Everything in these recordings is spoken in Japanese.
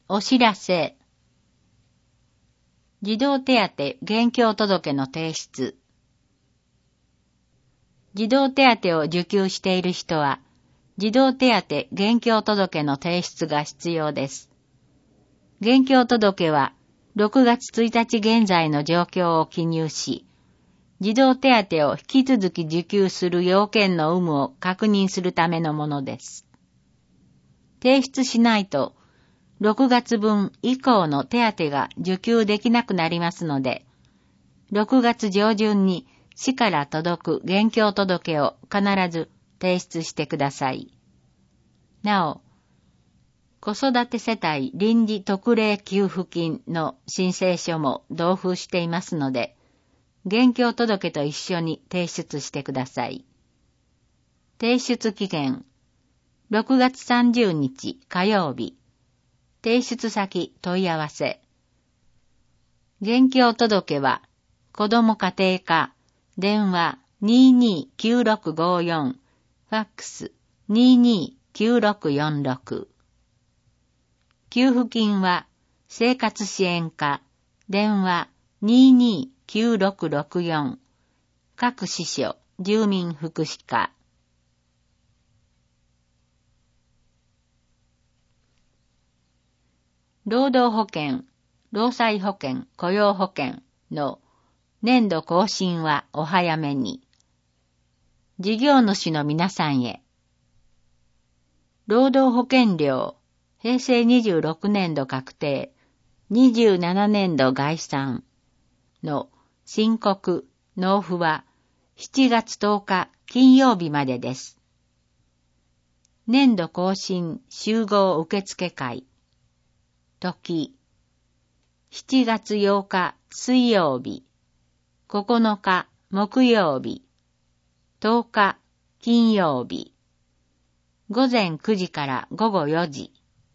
お知らせ。児童手当現況届の提出。児童手当を受給している人は、児童手当現況届の提出が必要です。現況届は、6月1日現在の状況を記入し、児童手当を引き続き受給する要件の有無を確認するためのものです。提出しないと、6月分以降の手当が受給できなくなりますので、6月上旬に市から届く現況届を必ず提出してください。なお、子育て世帯臨時特例給付金の申請書も同封していますので、現況届と一緒に提出してください。提出期限、6月30日火曜日。提出先問い合わせ。現況届は、子ども家庭課、電話229654、ファックス229646。給付金は、生活支援課、電話229664、各支所、住民福祉課。労働保険、労災保険、雇用保険の年度更新はお早めに。事業主の皆さんへ。労働保険料、平成26年度確定、27年度概算の申告、納付は7月10日金曜日までです。年度更新集合受付会。時、7月8日水曜日、9日木曜日、10日金曜日、午前9時から午後4時。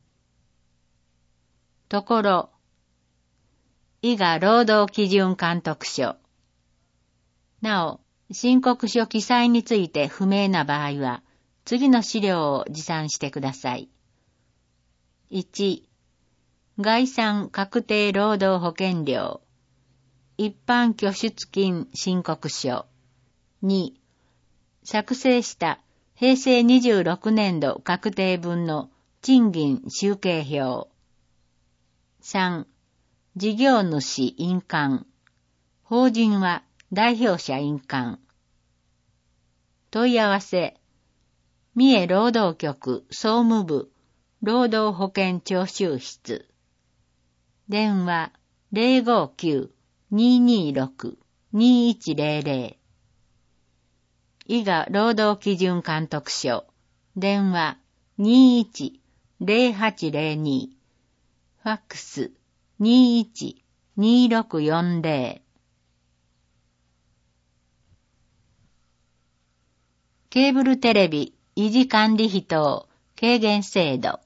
ところ、伊賀労働基準監督署。なお、申告書記載について不明な場合は、次の資料を持参してください。1、概算確定労働保険料。一般拠出金申告書。2、作成した平成26年度確定分の賃金集計表。3、事業主印鑑。法人は代表者印鑑。問い合わせ。三重労働局総務部労働保険徴収室。電話059-226-2100。伊賀労働基準監督署。電話21-0802。ファックス21-2640。ケーブルテレビ維持管理費等軽減制度。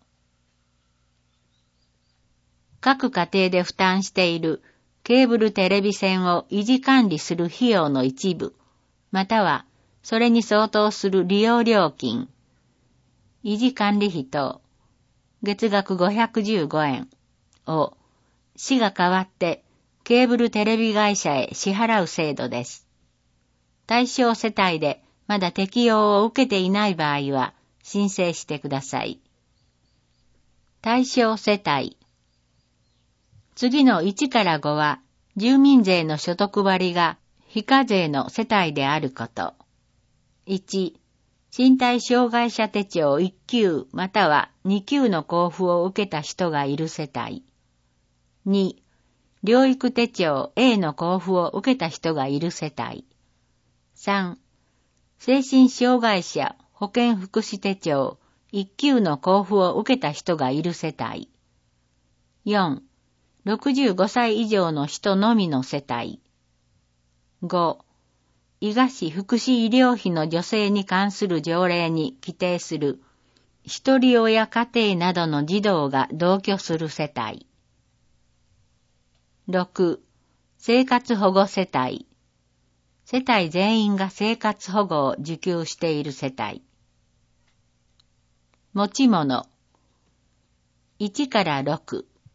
各家庭で負担しているケーブルテレビ線を維持管理する費用の一部、またはそれに相当する利用料金、維持管理費等、月額515円を市が代わってケーブルテレビ会社へ支払う制度です。対象世帯でまだ適用を受けていない場合は申請してください。対象世帯。次の1から5は、住民税の所得割が非課税の世帯であること。1、身体障害者手帳1級または2級の交付を受けた人がいる世帯。2、療育手帳 A の交付を受けた人がいる世帯。3、精神障害者保健福祉手帳1級の交付を受けた人がいる世帯。4、65歳以上の人のみの世帯。5、伊賀市福祉医療費の助成に関する条例に規定する一人親家庭などの児童が同居する世帯。6、生活保護世帯。世帯全員が生活保護を受給している世帯。持ち物。1から6、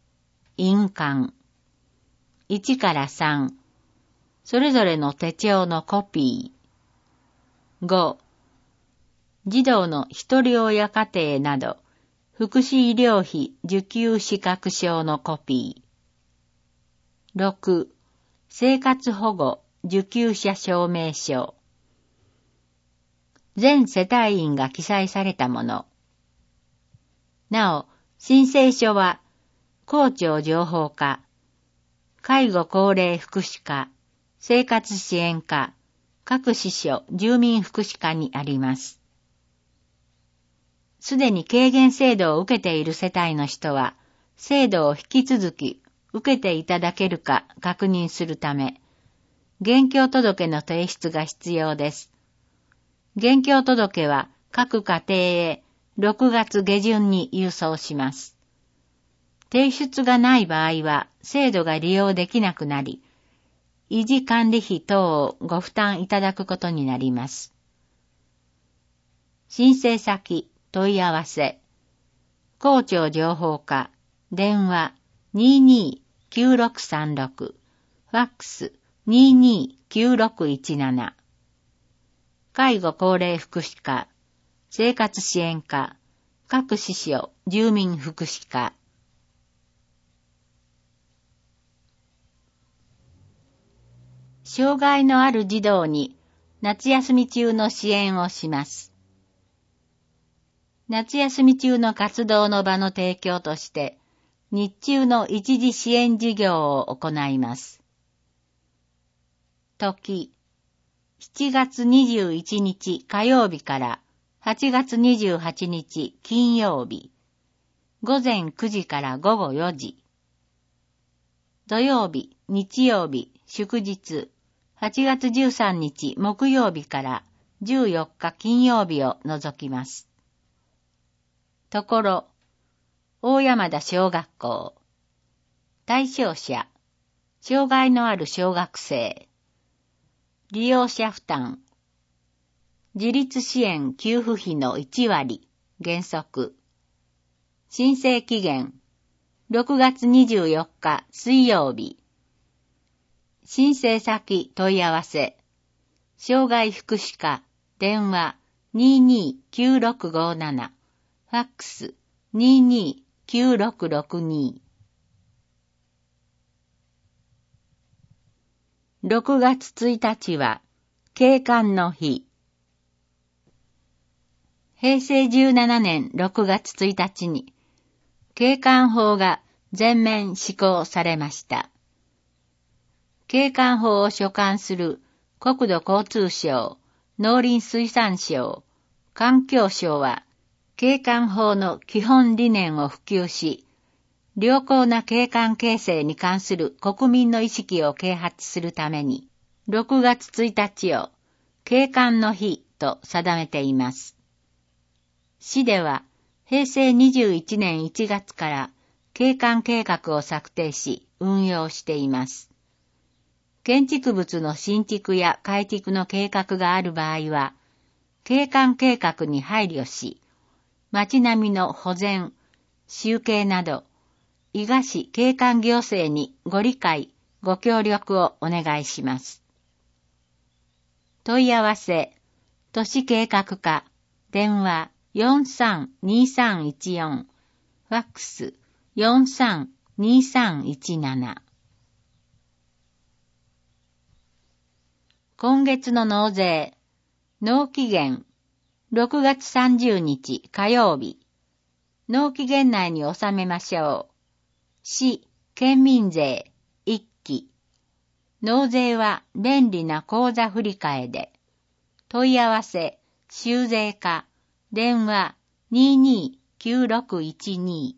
印鑑。1から3、それぞれの手帳のコピー。5、児童の一人親家庭など、福祉医療費受給資格証のコピー。6、生活保護受給者証明書。全世帯員が記載されたもの。なお、申請書は、公庁情報課、介護高齢福祉課、生活支援課、各支所住民福祉課にあります。すでに軽減制度を受けている世帯の人は、制度を引き続き受けていただけるか確認するため、現況届の提出が必要です。現況届は各家庭へ6月下旬に郵送します。提出がない場合は制度が利用できなくなり、維持管理費等をご負担いただくことになります。申請先、問い合わせ。公庁情報課、電話 22-9636、ファックス 22-9617。介護高齢福祉課、生活支援課、各支所住民福祉課。障害のある児童に夏休み中の支援をします。夏休み中の活動の場の提供として、日中の一時支援事業を行います。時、7月21日火曜日から8月28日金曜日、午前9時から午後4時。土曜日、日曜日、祝日、8月13日木曜日から14日金曜日を除きます。ところ、大山田小学校。対象者、障害のある小学生。利用者負担。自立支援給付費の1割、原則。申請期限、6月24日水曜日。申請先問い合わせ。障害福祉課、電話229657。ファックス 229662。6月1日は、警官の日。平成17年6月1日に、警官法が全面施行されました。警官法を所管する国土交通省、農林水産省、環境省は、警官法の基本理念を普及し、良好な警官形成に関する国民の意識を啓発するために、6月1日を警官の日と定めています。市では、平成21年1月から景観計画を策定し運用しています。建築物の新築や改築の計画がある場合は、景観計画に配慮し、街並みの保全、集計など、伊賀市景観行政にご理解、ご協力をお願いします。問い合わせ、都市計画課、電話432314、ファックス432317。今月の納税、納期限、6月30日火曜日、納期限内に収めましょう。市、県民税、1期。納税は便利な口座振替で。問い合わせ、収税課、電話229612。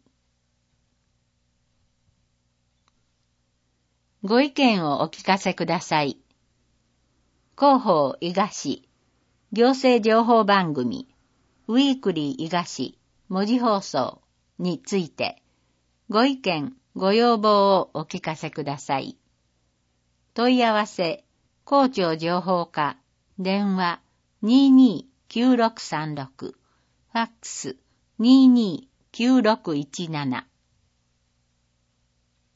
ご意見をお聞かせください。広報伊賀市、行政情報番組、ウィークリー伊賀市、文字放送について、ご意見、ご要望をお聞かせください。問い合わせ、公庁情報課、電話229636、ファックス229617。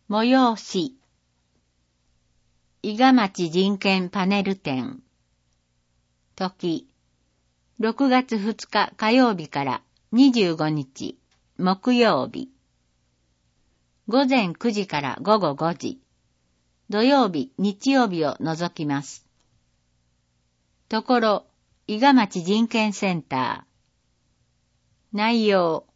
催し。伊賀町人権パネル展。時、6月2日火曜日から25日木曜日。午前9時から午後5時。土曜日、日曜日を除きます。ところ、伊賀町人権センター。内容。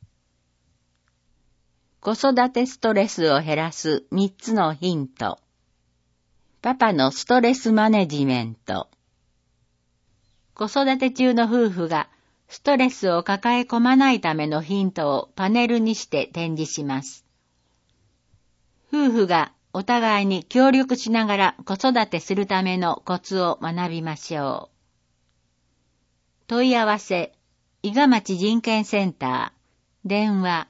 子育てストレスを減らす3つのヒント。パパのストレスマネジメント。子育て中の夫婦がストレスを抱え込まないためのヒントをパネルにして展示します。夫婦がお互いに協力しながら子育てするためのコツを学びましょう。問い合わせ、伊賀町人権センター、電話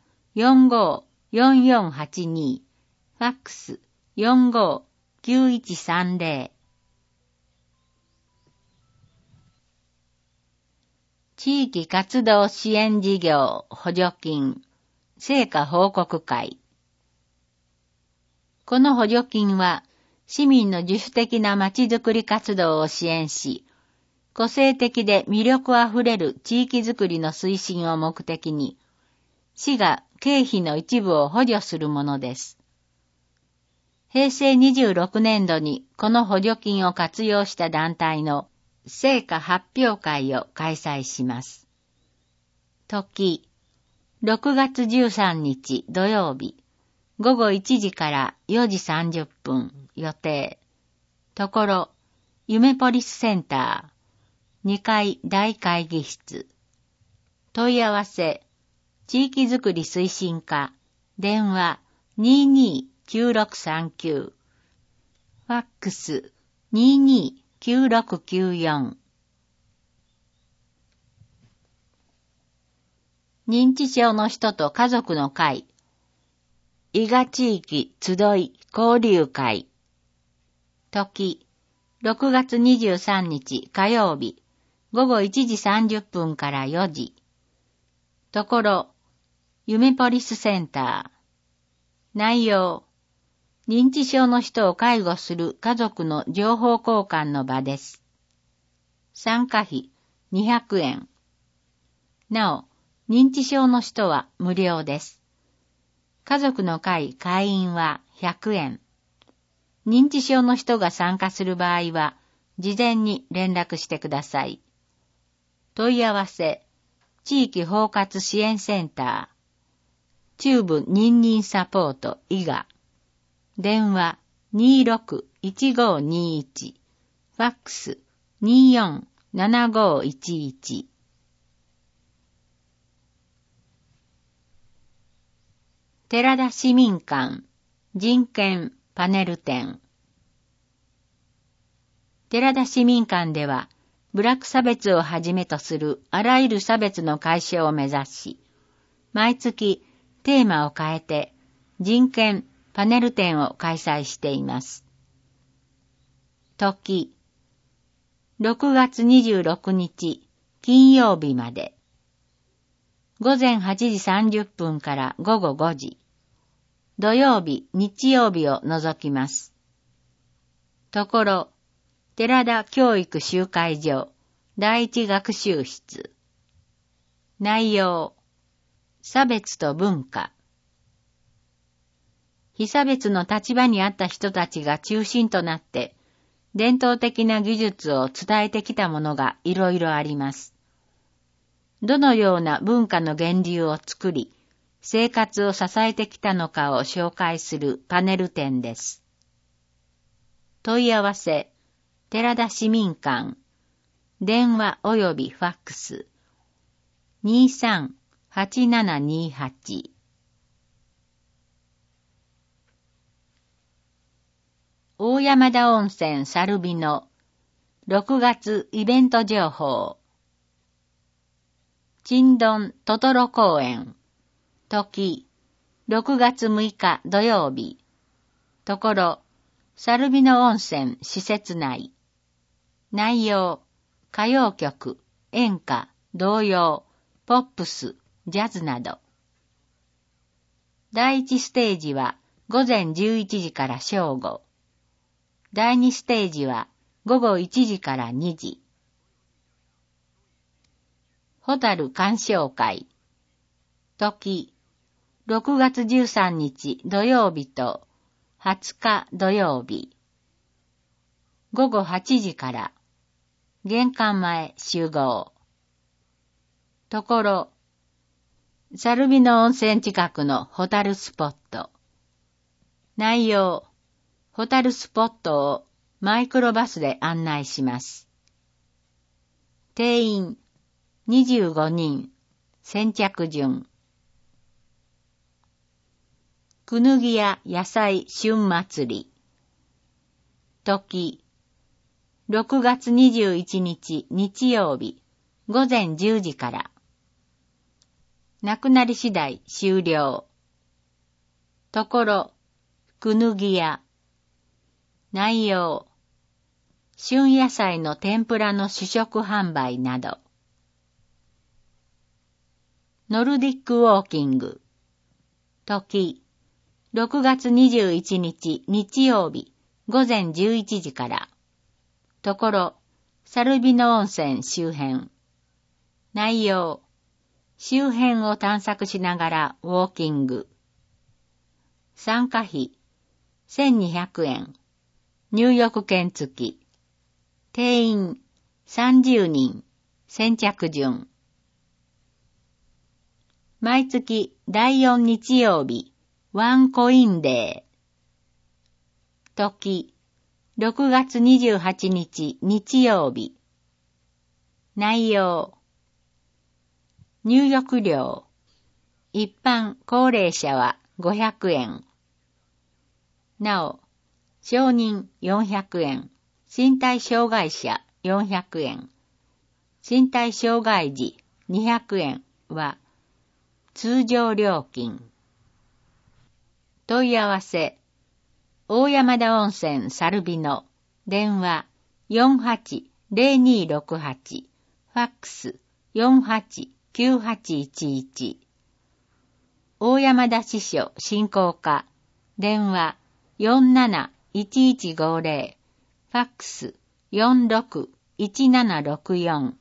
45-4482、ファックス45-9130。地域活動支援事業補助金、成果報告会。この補助金は、市民の自主的なまちづくり活動を支援し、個性的で魅力あふれる地域づくりの推進を目的に、市が経費の一部を補助するものです。平成26年度にこの補助金を活用した団体の成果発表会を開催します。時、6月13日土曜日、午後1時から4時30分予定。ところ、夢ポリスセンター、2階大会議室。問い合わせ、地域づくり推進課、電話229639、ファックス229694。認知症の人と家族の会、伊賀地域集い交流会。時、6月23日火曜日、午後1時30分から4時。ところ、夢ポリスセンター。内容、認知症の人を介護する家族の情報交換の場です。参加費200円。なお、認知症の人は無料です。家族の会会員は100円。認知症の人が参加する場合は、事前に連絡してください。問い合わせ、地域包括支援センター、中部認認サポート伊賀。電話261521、ファックス247511。寺田市民館人権パネル展。寺田市民館では、部落差別をはじめとするあらゆる差別の解消を目指し、毎月テーマを変えて人権パネル展を開催しています。時、6月26日金曜日まで。午前8時30分から午後5時。土曜日、日曜日を除きます。ところ、寺田教育集会所第一学習室。内容、差別と文化。非差別の立場にあった人たちが中心となって、伝統的な技術を伝えてきたものがいろいろあります。どのような文化の源流を作り、生活を支えてきたのかを紹介するパネル展です。問い合わせ、寺田市民館、電話およびファックス、23-8728。大山田温泉サルビの6月イベント情報。ちんどんトトロ公園。時、6月6日土曜日。ところ、サルビノ温泉施設内。内容、歌謡曲、演歌、童謡、ポップス、ジャズなど。第一ステージは午前11時から正午。第2ステージは午後1時から2時。ホタル鑑賞会。時、6月13日土曜日と20日土曜日。午後8時から、玄関前集合。ところ、サルビノ温泉近くのホタルスポット。内容、ホタルスポットをマイクロバスで案内します。定員25人、先着順。くぬぎや野菜旬祭り。時、6月21日日曜日、午前10時から。なくなり次第終了。ところ、くぬぎや。内容、旬野菜の天ぷらの試食販売など。ノルディックウォーキング。時、6月21日日曜日午前11時から。ところ、サルビノ温泉周辺。内容、周辺を探索しながらウォーキング。参加費、1200円。入浴券付き。定員、30人。先着順。毎月第4日曜日、ワンコインデー。時、6月28日日曜日。内容、入浴料。一般高齢者は500円。なお、少人400円。身体障害者400円。身体障害児200円は通常料金。問い合わせ、大山田温泉サルビノ、電話 48-0268、ファックス 48-9811。大山田支所振興課、電話 47-1150、ファックス 46-1764。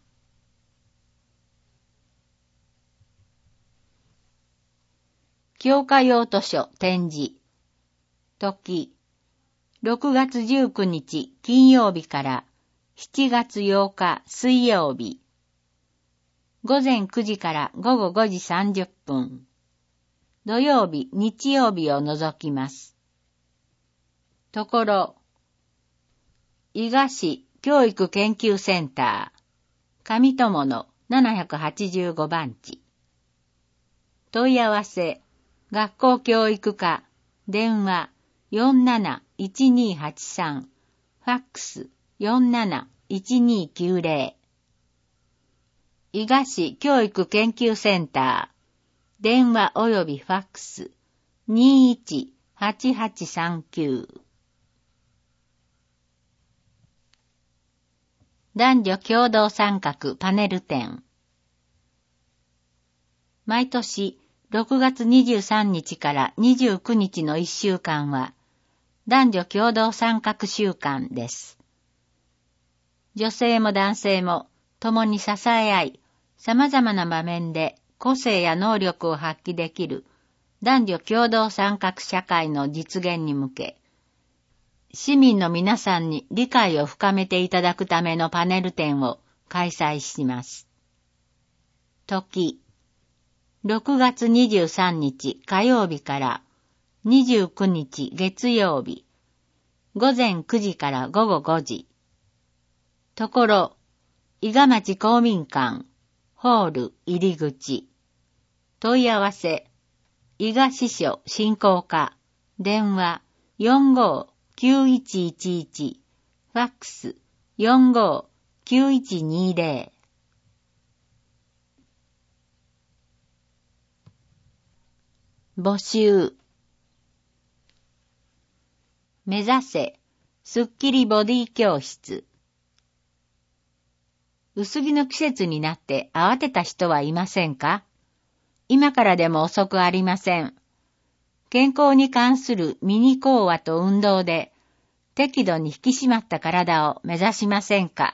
教科用図書展示。時、6月19日金曜日から7月8日水曜日。午前9時から午後5時30分。土曜日、日曜日を除きます。ところ、伊賀市教育研究センター、上友の785番地。問い合わせ、学校教育課、電話 47-1283、ファックス 47-1290。伊賀市教育研究センター、電話及びファックス 21-8839。男女共同参画パネル展。毎年6月23日から29日の1週間は男女共同参画週間です。女性も男性も共に支え合い、様々な場面で個性や能力を発揮できる男女共同参画社会の実現に向け、市民の皆さんに理解を深めていただくためのパネル展を開催します。時、6月23日火曜日から29日月曜日、午前9時から午後5時。ところ、伊賀町公民館、ホール入り口。問い合わせ、伊賀支所振興課、電話 45-9111、ファックス 45-9120。募集。目指せ、すっきりボディ教室。薄着の季節になって慌てた人はいませんか？今からでも遅くありません。 健康に関するミニ講話と運動で、適度に引き締まった体を目指しませんか。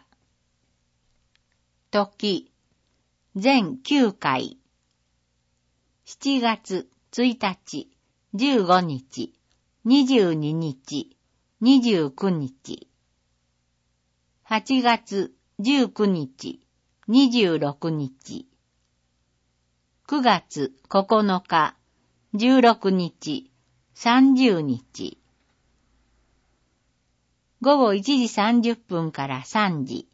時、全9回。7月1日、15日、22日、29日。8月19日、26日。9月9日、16日、30日。午後1時30分から3時。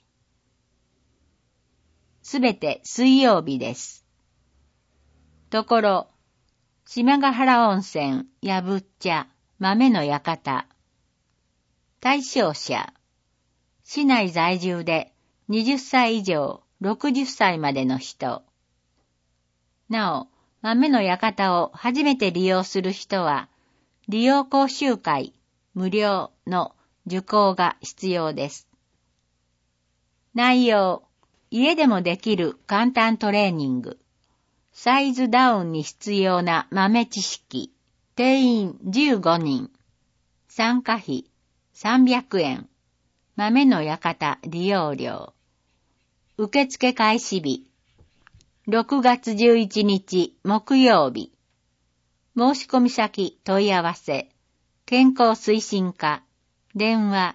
すべて水曜日です。ところ、島ヶ原温泉、やぶっちゃ、豆の館。対象者、市内在住で20歳以上60歳までの人。なお、豆の館を初めて利用する人は、利用講習会無料の受講が必要です。内容、家でもできる簡単トレーニング。サイズダウンに必要な豆知識。定員15人。参加費300円。豆の館利用料。受付開始日。6月11日木曜日。申し込み先問い合わせ。健康推進課。電話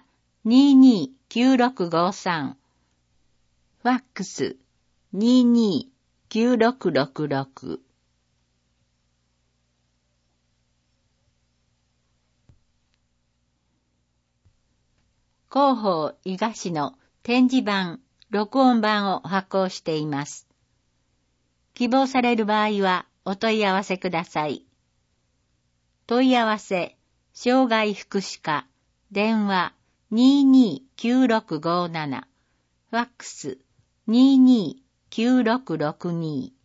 229653。ファックス229666。広報伊賀市の展示版、録音版を発行しています。希望される場合はお問い合わせください。問い合わせ、障害福祉課、電話229657、ファックス229662。